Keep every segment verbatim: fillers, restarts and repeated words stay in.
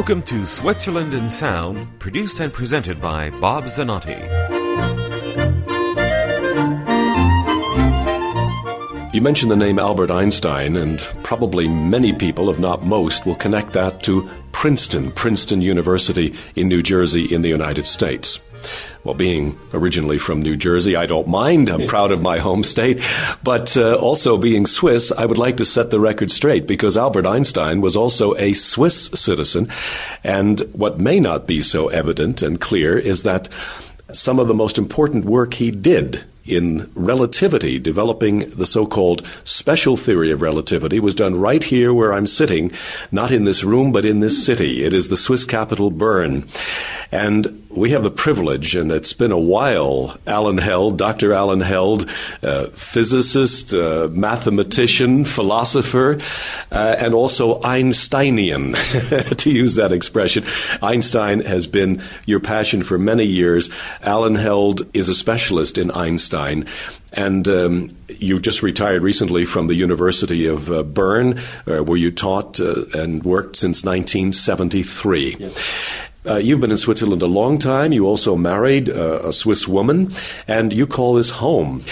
Welcome to Switzerland in Sound, produced and presented by Bob Zanotti. You mentioned the name Albert Einstein, and probably many people, if not most, will connect that to Princeton, Princeton University in New Jersey in the United States. Well, being originally from New Jersey, I don't mind. I'm proud of my home state. But uh, also being Swiss, I would like to set the record straight, because Albert Einstein was also a Swiss citizen. And what may not be so evident and clear is that some of the most important work he did in relativity, developing the so-called special theory of relativity, was done right here where I'm sitting, not in this room, but in this city. It is the Swiss capital, Bern. And we have the privilege, and it's been a while, Alan Held, Doctor Alan Held, uh, physicist, uh, mathematician, philosopher, uh, and also Einsteinian, to use that expression. Einstein has been your passion for many years. Alan Held is a specialist in Einstein. And um, you just retired recently from the University of uh, Bern, uh, where you taught uh, and worked since nineteen seventy-three. Yes. Uh, you've been in Switzerland a long time. You also married uh, a Swiss woman, and you call this home.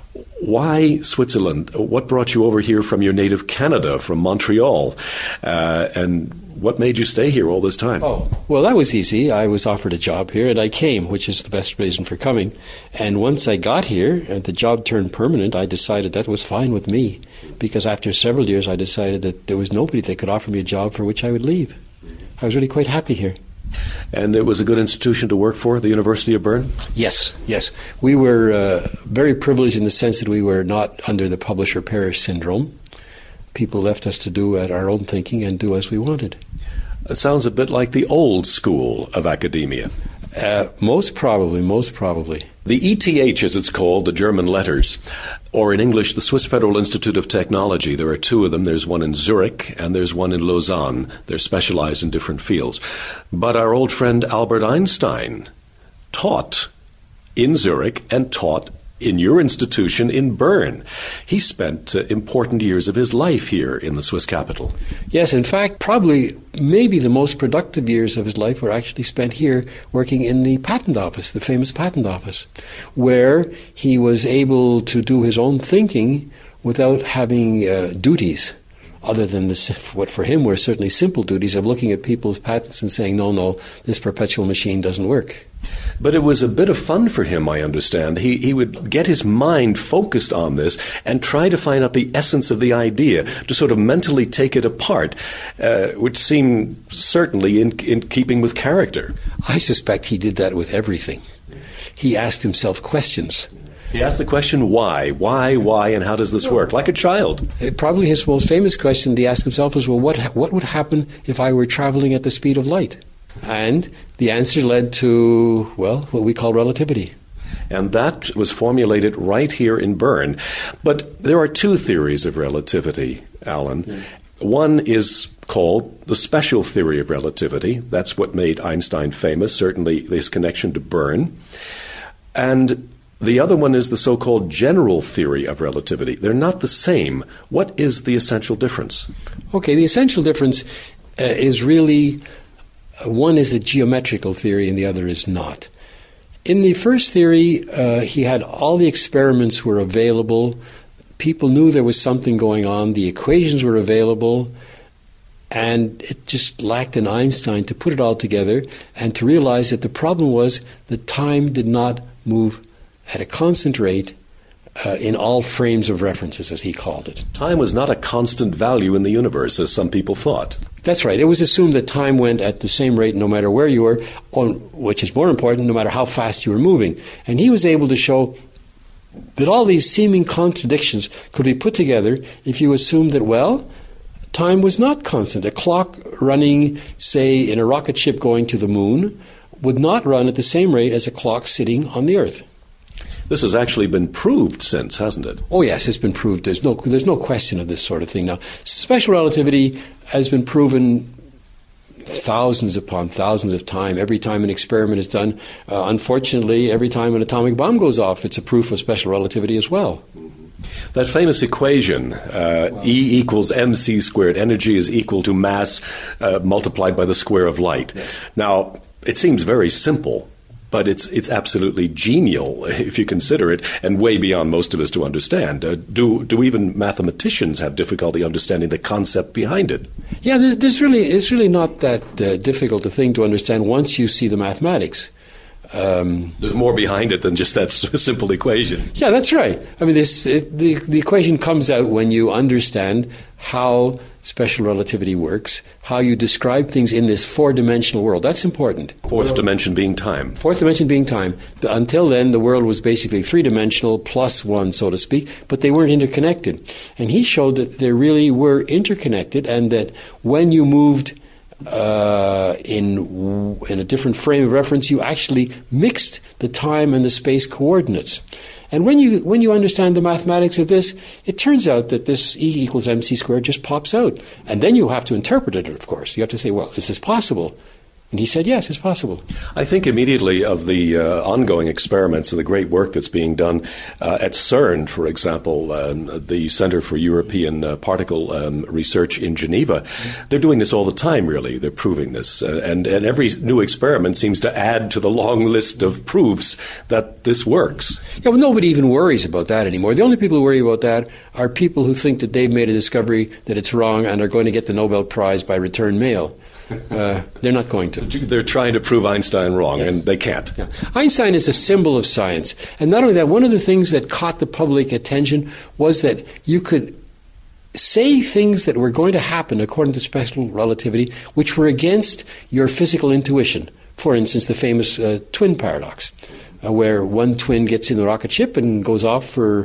Why Switzerland? What brought you over here from your native Canada, from Montreal? Uh, and what made you stay here all this time? Oh, well, that was easy. I was offered a job here, and I came, which is the best reason for coming. And once I got here, and the job turned permanent, I decided that was fine with me, because after several years, I decided that there was nobody that could offer me a job for which I would leave. I was really quite happy here. And it was a good institution to work for, the University of Bern? Yes, yes. We were uh, very privileged in the sense that we were not under the publish-or-perish syndrome. People left us to do at our own thinking and do as we wanted. It sounds a bit like the old school of academia. Uh, most probably, most probably. The E T H, as it's called, the German letters, or in English, the Swiss Federal Institute of Technology. There are two of them. There's one in Zurich and there's one in Lausanne. They're specialized in different fields. But our old friend Albert Einstein taught in Zurich and taught in your institution in Bern. He spent uh, important years of his life here in the Swiss capital. Yes, in fact, probably maybe the most productive years of his life were actually spent here working in the patent office, the famous patent office, where he was able to do his own thinking without having uh, duties other than the, what for him were certainly simple duties of looking at people's patents and saying, no, no, this perpetual machine doesn't work. But it was a bit of fun for him, I understand. He he would get his mind focused on this and try to find out the essence of the idea, to sort of mentally take it apart, uh, which seemed certainly in, in keeping with character. I suspect he did that with everything. He asked himself questions. He asked the question, why? Why, why, and how does this work? Like a child. Probably his most famous question he asked himself was, well, what what would happen if I were traveling at the speed of light? And the answer led to, well, what we call relativity. And that was formulated right here in Bern. But there are two theories of relativity, Alan. Mm. One is called the special theory of relativity. That's what made Einstein famous, certainly his connection to Bern. And the other one is the so-called general theory of relativity. They're not the same. What is the essential difference? Okay, the essential difference uh, is really... One is a geometrical theory and the other is not. In the first theory, uh, he had all the experiments were available. People knew there was something going on. The equations were available. And it just lacked in Einstein to put it all together and to realize that the problem was that time did not move at a constant rate uh, in all frames of references, as he called it. Time was not a constant value in the universe, as some people thought. That's right. It was assumed that time went at the same rate no matter where you were, or, which is more important, no matter how fast you were moving. And he was able to show that all these seeming contradictions could be put together if you assumed that, well, time was not constant. A clock running, say, in a rocket ship going to the moon would not run at the same rate as a clock sitting on the Earth. This has actually been proved since, hasn't it? Oh, yes, it's been proved. There's no, there's no question of this sort of thing now. Special relativity has been proven thousands upon thousands of times. Every time an experiment is done, uh, unfortunately, every time an atomic bomb goes off, it's a proof of special relativity as well. That famous equation, uh, wow. E equals mc squared, energy is equal to mass uh, multiplied by the square of light. Yeah. Now, it seems very simple, but it's it's absolutely genial if you consider it, and way beyond most of us to understand. Uh, do do even mathematicians have difficulty understanding the concept behind it? Yeah, there's, there's really it's really not that uh, difficult a thing to understand once you see the mathematics. Um, There's more behind it than just that simple equation. Yeah, that's right. I mean, this it, the the equation comes out when you understand how special relativity works, how you describe things in this four-dimensional world. That's important. Fourth dimension being time. Fourth dimension being time. Until then, the world was basically three-dimensional plus one, so to speak, but they weren't interconnected. And he showed that they really were interconnected, and that when you moved Uh, in in a different frame of reference, you actually mixed the time and the space coordinates. And when you when you understand the mathematics of this, it turns out that this E equals mc squared just pops out. And then you have to interpret it, of course. You have to say, well, is this possible? And he said, yes, it's possible. I think immediately of the uh, ongoing experiments and the great work that's being done uh, at CERN, for example, um, the Center for European uh, Particle um, Research in Geneva. Mm-hmm. They're doing this all the time, really. They're proving this. Uh, and, and every new experiment seems to add to the long list of proofs that this works. Yeah, well, nobody even worries about that anymore. The only people who worry about that are people who think that they've made a discovery, that it's wrong, and are going to get the Nobel Prize by return mail. Uh, they're not going to. They're trying to prove Einstein wrong, yes. And they can't. Yeah. Einstein is a symbol of science. And not only that, one of the things that caught the public attention was that you could say things that were going to happen according to special relativity, which were against your physical intuition. For instance, the famous uh, twin paradox, uh, where one twin gets in the rocket ship and goes off for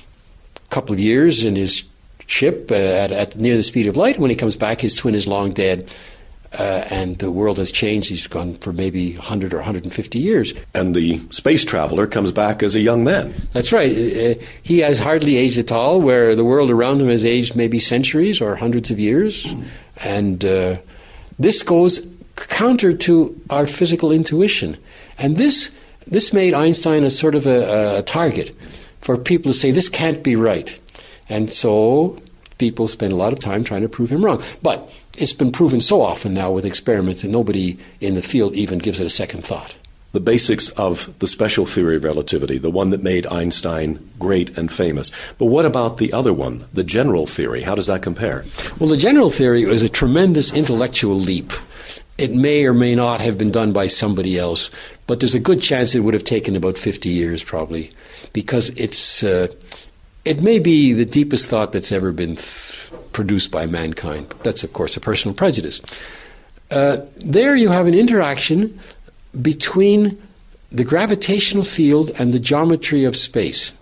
a couple of years in his ship uh, at, at near the speed of light. When he comes back, his twin is long dead. Uh, and the world has changed. He's gone for maybe one hundred or one hundred fifty years. And the space traveler comes back as a young man. That's right. Uh, he has hardly aged at all, where the world around him has aged maybe centuries or hundreds of years. Mm. And uh, this goes counter to our physical intuition. And this this made Einstein a sort of a, a target for people to say, this can't be right. And so people spend a lot of time trying to prove him wrong. But it's been proven so often now with experiments that nobody in the field even gives it a second thought. The basics of the special theory of relativity, the one that made Einstein great and famous. But what about the other one, the general theory? How does that compare? Well, the general theory is a tremendous intellectual leap. It may or may not have been done by somebody else, but there's a good chance it would have taken about fifty years probably, because it's uh, it may be the deepest thought that's ever been th- produced by mankind. That's, of course, a personal prejudice. Uh, there you have an interaction between the gravitational field and the geometry of space.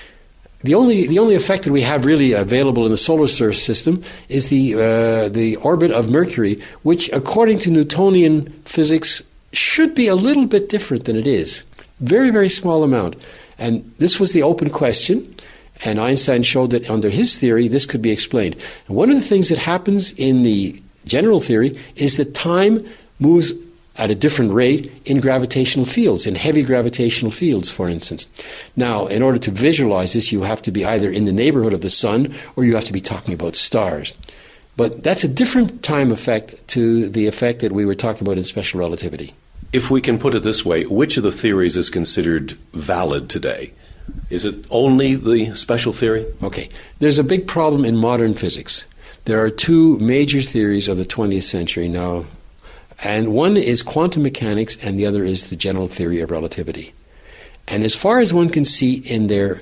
The only the only effect that we have really available in the solar system is the uh, the orbit of Mercury, which, according to Newtonian physics, should be a little bit different than it is. Very, very small amount. And this was the open question. And Einstein showed that under his theory, this could be explained. And one of the things that happens in the general theory is that time moves at a different rate in gravitational fields, in heavy gravitational fields, for instance. Now, in order to visualize this, you have to be either in the neighborhood of the sun or you have to be talking about stars. But that's a different time effect to the effect that we were talking about in special relativity. If we can put it this way, which of the theories is considered valid today? Is it only the special theory? Okay. There's a big problem in modern physics. There are two major theories of the twentieth century now, and one is quantum mechanics and the other is the general theory of relativity. And as far as one can see in their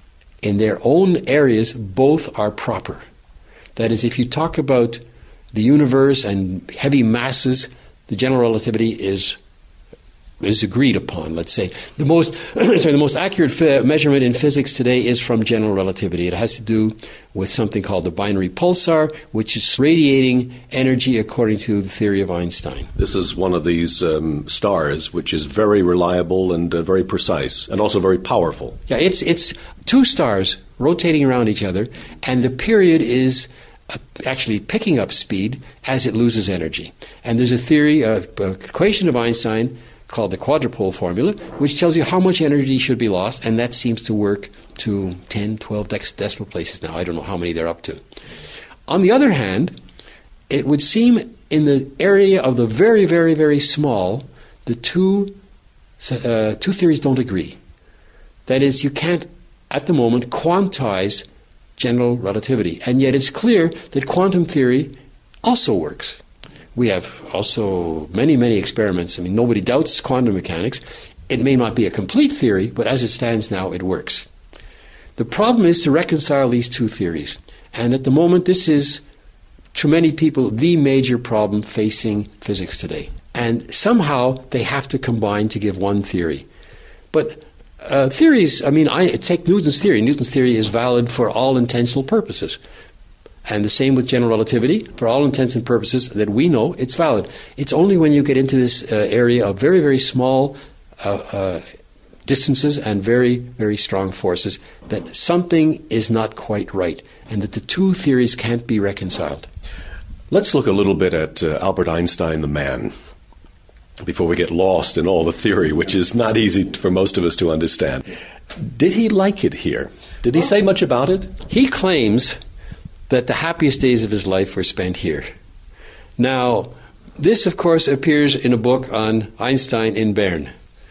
in their own areas, both are proper. That is, if you talk about the universe and heavy masses, the general relativity is is agreed upon, let's say. The most sorry, the most accurate fi- measurement in physics today is from general relativity. It has to do with something called the binary pulsar, which is radiating energy according to the theory of Einstein. This is one of these um, stars which is very reliable and uh, very precise and also very powerful. Yeah, it's it's two stars rotating around each other, and the period is Uh, actually picking up speed as it loses energy. And there's a theory, uh, uh, equation of Einstein called the quadrupole formula, which tells you how much energy should be lost, and that seems to work to ten, twelve decimal places now. I don't know how many they're up to. On the other hand, it would seem in the area of the very, very, very small, the two, uh, two theories don't agree. That is, you can't, at the moment, quantize general relativity. And yet it's clear that quantum theory also works. We have also many, many experiments. I mean, nobody doubts quantum mechanics. It may not be a complete theory, but as it stands now, it works. The problem is to reconcile these two theories. And at the moment, this is, to many people, the major problem facing physics today. And somehow they have to combine to give one theory. But uh, theories, I mean, I take Newton's theory. Newton's theory is valid for all intentional purposes. And the same with general relativity. For all intents and purposes that we know, it's valid. It's only when you get into this uh, area of very, very small uh, uh, distances and very, very strong forces that something is not quite right, and that the two theories can't be reconciled. Let's look a little bit at uh, Albert Einstein, the man, before we get lost in all the theory, which is not easy for most of us to understand. Did he like it here? Did he say much about it? He claims that the happiest days of his life were spent here. Now, this, of course, appears in a book on Einstein in Bern.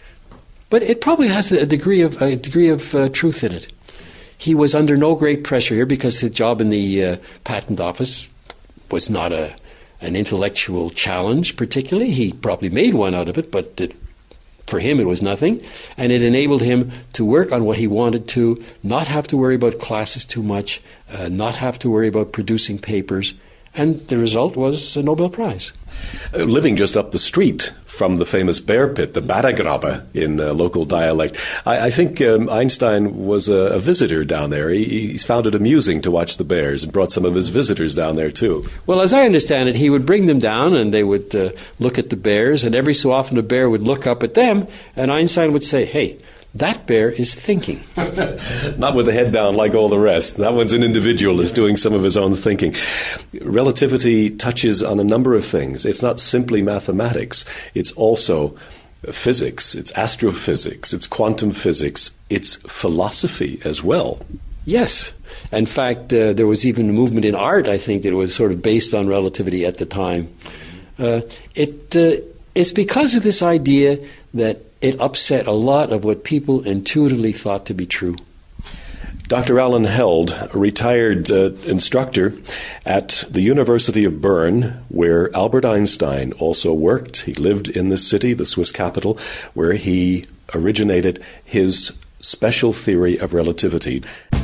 But it probably has a degree of, a degree of uh, truth in it. He was under no great pressure here because his job in the uh, patent office was not a, an intellectual challenge particularly. He probably made one out of it, but it, for him it was nothing. And it enabled him to work on what he wanted to, not have to worry about classes too much, uh, not have to worry about producing papers. And the result was a Nobel Prize. Uh, living just up the street from the famous bear pit, the Baddegrabe in uh, local dialect, I, I think um, Einstein was a, a visitor down there. He, he's found it amusing to watch the bears and brought some of his visitors down there too. Well, as I understand it, he would bring them down and they would uh, look at the bears, and every so often a bear would look up at them, and Einstein would say, "Hey, that bear is thinking." Not with the head down like all the rest. That one's an individualist doing some of his own thinking. Relativity touches on a number of things. It's not simply mathematics. It's also physics. It's astrophysics. It's quantum physics. It's philosophy as well. Yes. In fact, uh, there was even a movement in art, I think, that was sort of based on relativity at the time. Uh, it uh, it's because of this idea that it upset a lot of what people intuitively thought to be true. Doctor Alan Held, a retired uh, instructor at the University of Bern, where Albert Einstein also worked. He lived in this city, the Swiss capital, where he originated his special theory of relativity.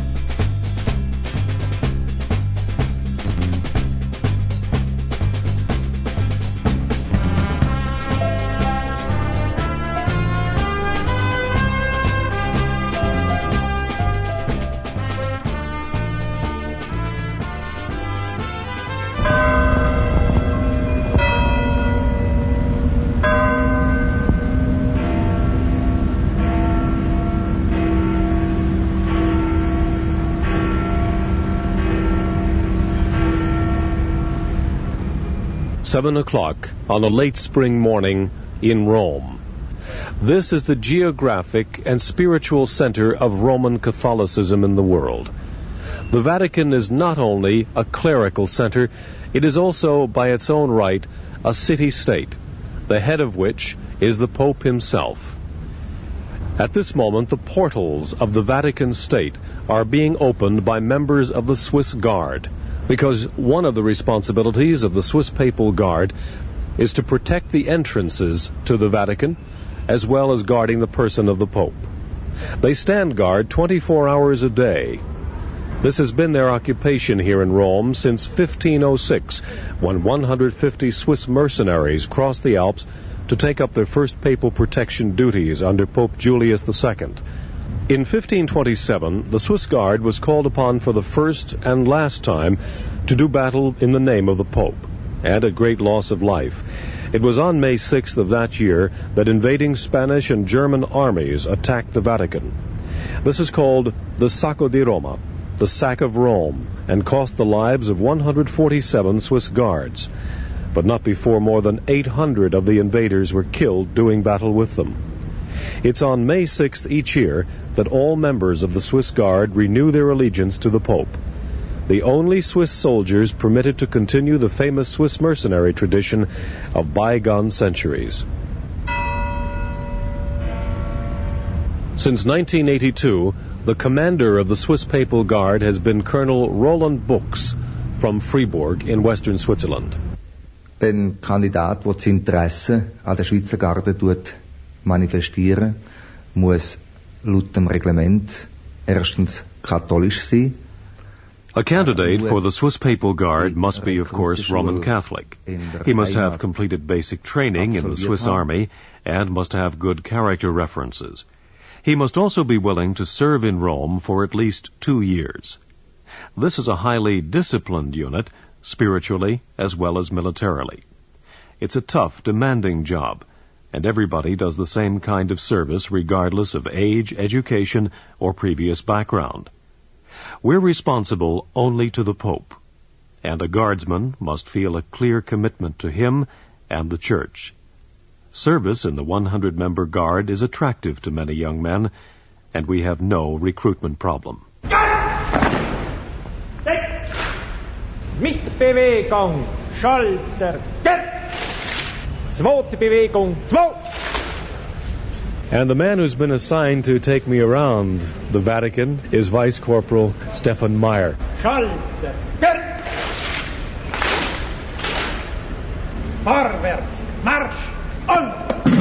Seven o'clock on a late spring morning in Rome. This is the geographic and spiritual center of Roman Catholicism in the world. The Vatican is not only a clerical center, it is also, by its own right, a city-state, the head of which is the Pope himself. At this moment, the portals of the Vatican State are being opened by members of the Swiss Guard, because one of the responsibilities of the Swiss Papal Guard is to protect the entrances to the Vatican, as well as guarding the person of the Pope. They stand guard twenty-four hours a day. This has been their occupation here in Rome since fifteen oh six, when one hundred fifty Swiss mercenaries crossed the Alps to take up their first papal protection duties under Pope Julius the Second. In fifteen twenty-seven, the Swiss Guard was called upon for the first and last time to do battle in the name of the Pope, and at great loss of life. It was on May sixth of that year that invading Spanish and German armies attacked the Vatican. This is called the Sacco di Roma, the sack of Rome, and cost the lives of one hundred forty-seven Swiss Guards. but not before more than eight hundred of the invaders were killed doing battle with them. It's on May sixth each year that all members of the Swiss Guard renew their allegiance to the Pope, the only Swiss soldiers permitted to continue the famous Swiss mercenary tradition of bygone centuries. Since nineteen eighty-two, the commander of the Swiss Papal Guard has been Colonel Roland Buchs from Fribourg in western Switzerland. Ein Kandidat, der das Interesse an der Schweizer Garde tut manifestieren, muss laut dem Reglement erstens katholisch sein. A candidate for the Swiss Papal Guard must be, of course, Roman Catholic. He must have completed basic training in the Swiss Army and must have good character references. He must also be willing to serve in Rome for at least two years. This is a highly disciplined unit, spiritually as well as militarily. It's a tough, demanding job, and everybody does the same kind of service regardless of age, education, or previous background. We're responsible only to the Pope, and a guardsman must feel a clear commitment to him and the Church. Service in the one hundred member Guard is attractive to many young men, and we have no recruitment problem. Mitbewegung, Schalter, Gerd! Zweite Bewegung, zwei! And the man who's been assigned to take me around the Vatican is Vice Corporal Stefan Meyer. Schalter, Gerd! Vorwärts, Marsch, on!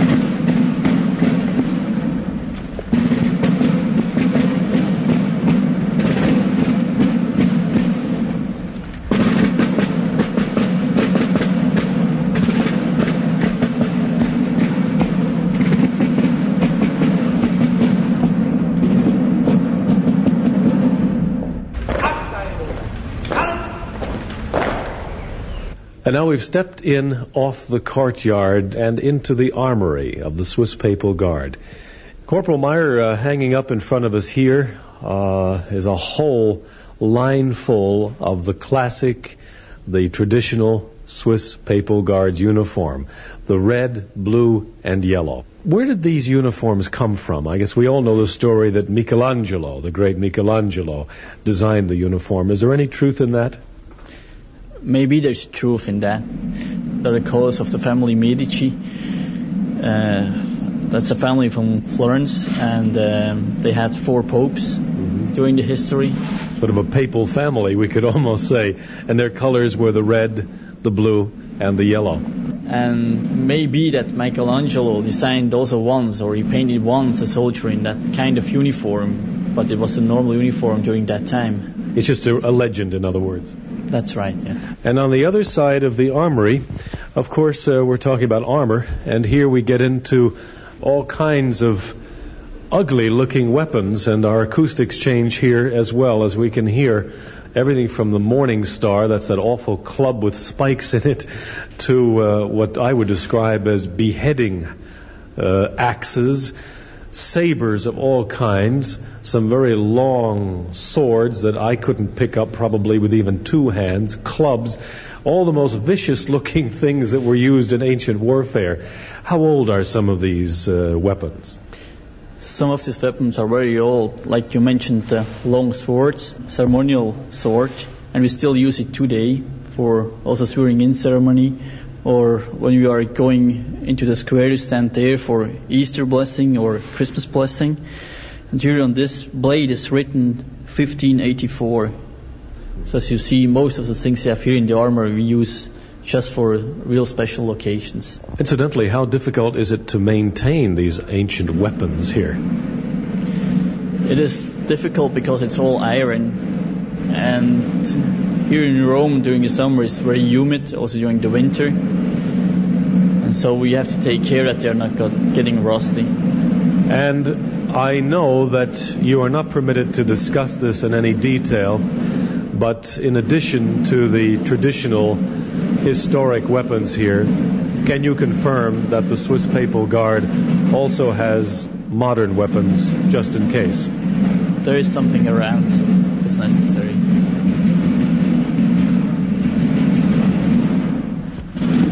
And now we've stepped in off the courtyard and into the armory of the Swiss Papal Guard. Corporal Meyer, uh, hanging up in front of us here uh, is a whole line full of the classic, the traditional Swiss Papal Guard's uniform, the red, blue, and yellow. Where did these uniforms come from? I guess we all know the story that Michelangelo, the great Michelangelo, designed the uniform. Is there any truth in that? Maybe there's truth in that. They're the colors of the family Medici. Uh, that's a family from Florence, and um, they had four popes mm-hmm. during the history. Sort of a papal family, we could almost say. And their colors were the red, the blue, and the yellow. And maybe that Michelangelo designed also once, or he painted once a soldier in that kind of uniform, but it was a normal uniform during that time. It's just a, a legend, in other words. That's right, yeah. And on the other side of the armory, of course, uh, we're talking about armor, and here we get into all kinds of ugly-looking weapons, and our acoustics change here as well, as we can hear everything from the Morning Star, that's that awful club with spikes in it, to uh, what I would describe as beheading uh, axes, sabers of all kinds, some very long swords that I couldn't pick up probably with even two hands, clubs, all the most vicious looking things that were used in ancient warfare. How old are some of these uh, weapons? Some of these weapons are very old, like you mentioned, the long swords, ceremonial sword, and we still use it today for also swearing in ceremony, or when we are going into the square, you stand there for Easter blessing or Christmas blessing. And here on this blade is written fifteen eighty-four. So as you see, most of the things you have here in the armor we use just for real special occasions. Incidentally, how difficult is it to maintain these ancient weapons here? It is difficult because it's all iron, and here in Rome during the summer it's very humid, also during the winter, and so we have to take care that they're not got, getting rusty. And I know that you are not permitted to discuss this in any detail, but in addition to the traditional historic weapons here, can you confirm that the Swiss Papal Guard also has modern weapons just in case? There is something around if it's necessary.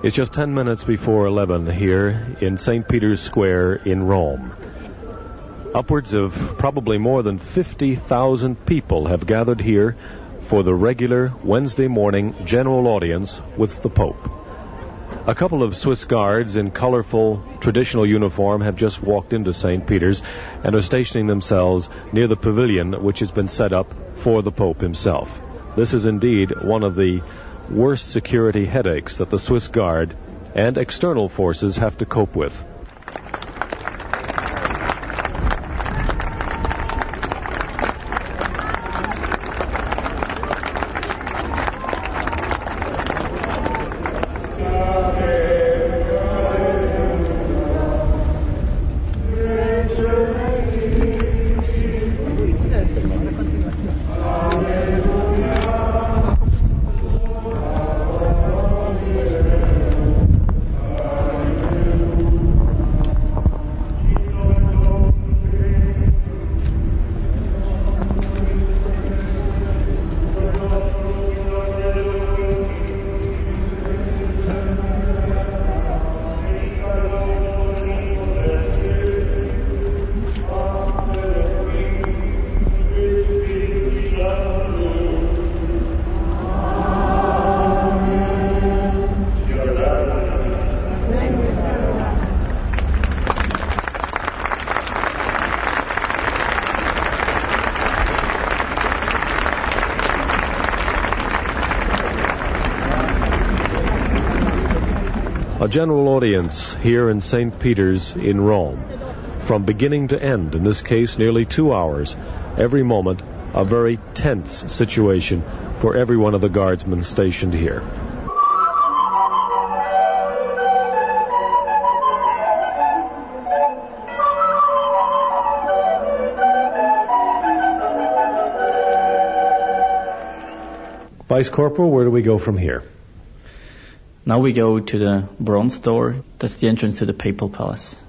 It's just ten minutes before eleven here in Saint Peter's Square in Rome. Upwards of probably more than fifty thousand people have gathered here for the regular Wednesday morning general audience with the Pope. A couple of Swiss guards in colorful traditional uniform have just walked into Saint Peter's and are stationing themselves near the pavilion which has been set up for the Pope himself. This is indeed one of the worst security headaches that the Swiss Guard and external forces have to cope with. A general audience here in Saint Peter's in Rome. From beginning to end, in this case nearly two hours, every moment a very tense situation for every one of the guardsmen stationed here. Vice Corporal, where do we go from here? Now we go to the bronze door. That's the entrance to the Papal Palace.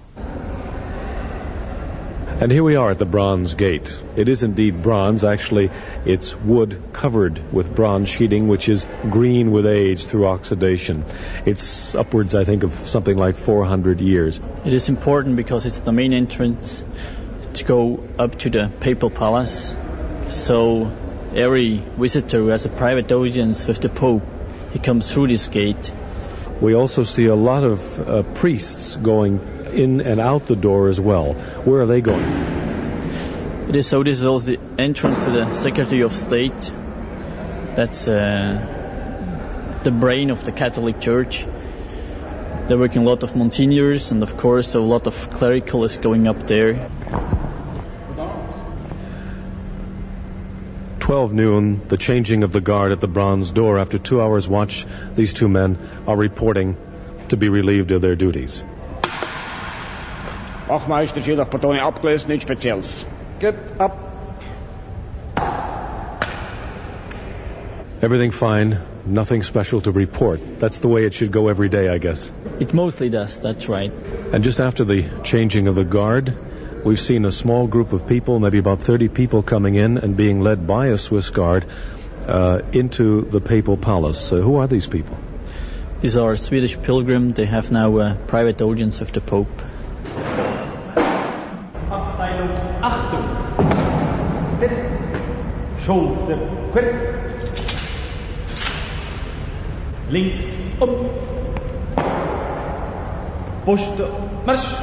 And here we are at the bronze gate. It is indeed bronze. Actually, it's wood covered with bronze sheeting, which is green with age through oxidation. It's upwards, I think, of something like four hundred years. It is important because it's the main entrance to go up to the Papal Palace. So every visitor who has a private audience with the Pope, he comes through this gate. We also see a lot of uh, priests going in and out the door as well. Where are they going? It is so. This is also the entrance to the Secretary of State. That's uh, the brain of the Catholic Church. They're working a lot of monsignors, and of course a lot of clerical is going up there. twelve noon, the changing of the guard at the bronze door. After two hours watch, these two men are reporting to be relieved of their duties. Wachmeister, jeder Patone abgelöst, nichts Spezielles. Get up. Everything fine, nothing special to report. That's the way it should go every day, I guess. It mostly does, that's right. And just after the changing of the guard, we've seen a small group of people, maybe about thirty people, coming in and being led by a Swiss guard uh, into the Papal Palace. Uh, who are these people? These are Swedish pilgrims. They have now a private audience with the Pope. Abteilung, Achtung! Schulter, quick! Links, um! Brust, marsch!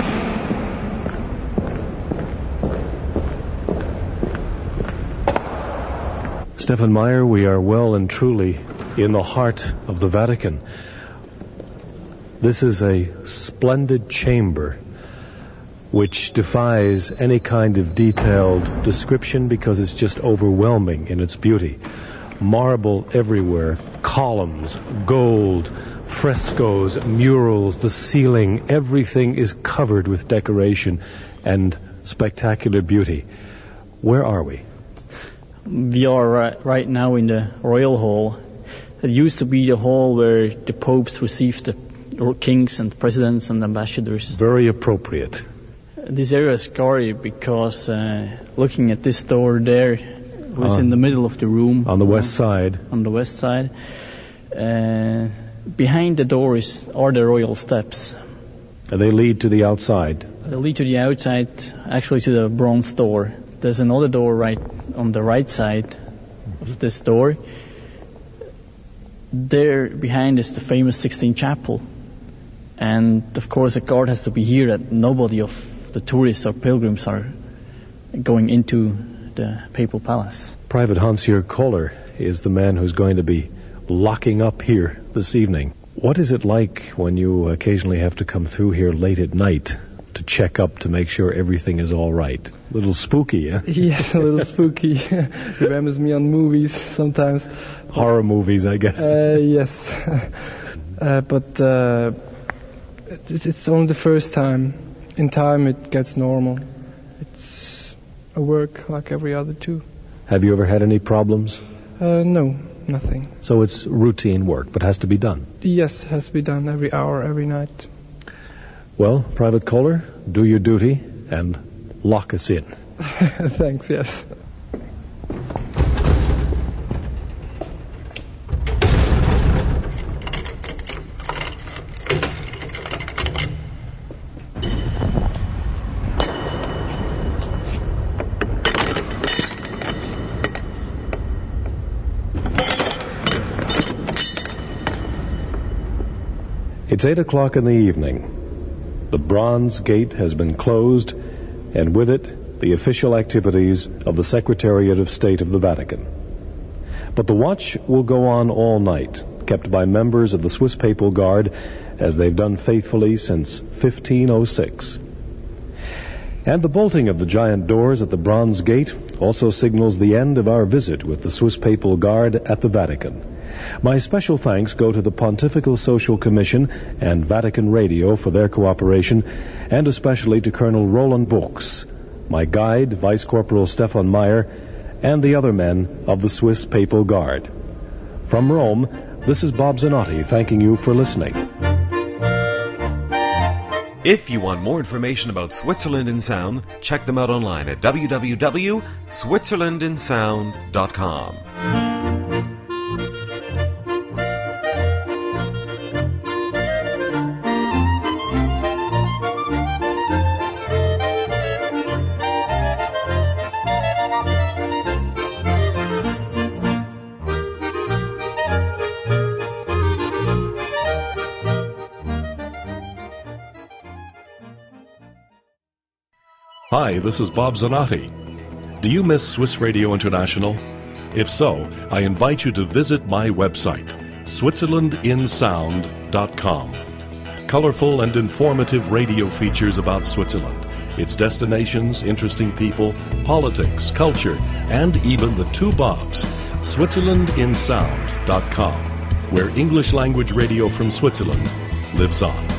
Stefan Meyer, we are well and truly in the heart of the Vatican. This is a splendid chamber which defies any kind of detailed description because it's just overwhelming in its beauty. Marble everywhere, columns, gold, frescoes, murals, the ceiling, everything is covered with decoration and spectacular beauty. Where are we? We are right, right now in the Royal Hall. It used to be the hall where the popes received the kings and presidents and ambassadors. Very appropriate. This area is scary because uh, looking at this door there, who's uh, in the middle of the room. On the west uh, side. On the west side. Uh, behind the door is are the royal steps. And they lead to the outside. They lead to the outside, actually to the bronze door. There's another door right on the right side of this door. There behind is the famous Sixtine Chapel. And of course a guard has to be here that nobody of the tourists or pilgrims are going into the papal palace. Private Hans-Jörg Kohler is the man who's going to be locking up here this evening. What is it like when you occasionally have to come through here late at night to check up to make sure everything is all right? A little spooky, yeah? Yes, a little spooky. Remembers me on movies sometimes. Horror movies, I guess. Uh, yes. uh, but uh, it, it's only the first time. In time it gets normal. It's a work like every other two. Have you ever had any problems? Uh, no, nothing. So it's routine work, but has to be done? Yes, has to be done every hour, every night. Well, Private Kohler, do your duty and lock us in. Thanks, yes. It's eight o'clock in the evening. The Bronze Gate has been closed, and with it, the official activities of the Secretariat of State of the Vatican. But the watch will go on all night, kept by members of the Swiss Papal Guard, as they've done faithfully since fifteen oh six. And the bolting of the giant doors at the Bronze Gate also signals the end of our visit with the Swiss Papal Guard at the Vatican. My special thanks go to the Pontifical Social Commission and Vatican Radio for their cooperation, and especially to Colonel Roland Buchs, my guide, Vice Corporal Stefan Meyer, and the other men of the Swiss Papal Guard. From Rome, this is Bob Zanotti thanking you for listening. If you want more information about Switzerland in Sound, check them out online at w w w dot switzerland in sound dot com. Hi, this is Bob Zanotti. Do you miss Swiss Radio International? If so, I invite you to visit my website, switzerland in sound dot com. Colorful and informative radio features about Switzerland, its destinations, interesting people, politics, culture, and even the two Bobs, switzerland in sound dot com, where English language radio from Switzerland lives on.